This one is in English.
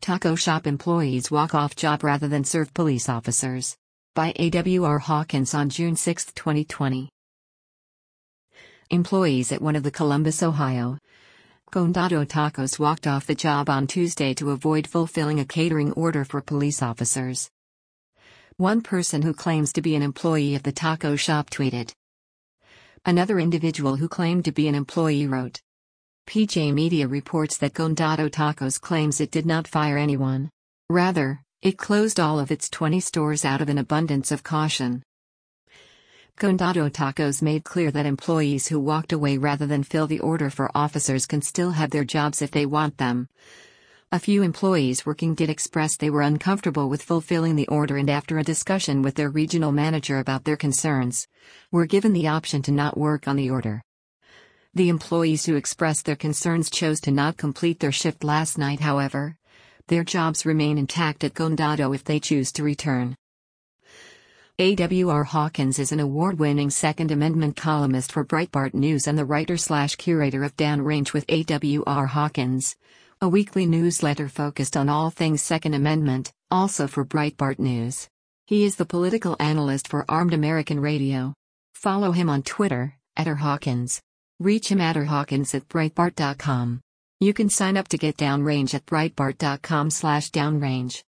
Taco shop employees walk off job rather than serve police officers. By A.W.R. Hawkins on June 6, 2020. Employees at one of the Columbus, Ohio, Condado Tacos walked off the job on Tuesday to avoid fulfilling a catering order for police officers. One person who claims to be an employee of the taco shop tweeted. Another individual who claimed to be an employee wrote. PJ Media reports that Condado Tacos claims it did not fire anyone. Rather, it closed all of its 20 stores out of an abundance of caution. Condado Tacos made clear that employees who walked away rather than fill the order for officers can still have their jobs if they want them. A few employees working did express they were uncomfortable with fulfilling the order, and after a discussion with their regional manager about their concerns, were given the option to not work on the order. The employees who expressed their concerns chose to not complete their shift last night, however. Their jobs remain intact at Condado if they choose to return. A.W.R. Hawkins is an award-winning Second Amendment columnist for Breitbart News and the writer/curator of Downrange with A.W.R. Hawkins, a weekly newsletter focused on all things Second Amendment, also for Breitbart News. He is the political analyst for Armed American Radio. Follow him on Twitter, @RHawkins. Reach him at rhawkins@breitbart.com. You can sign up to get Downrange at breitbart.com/downrange.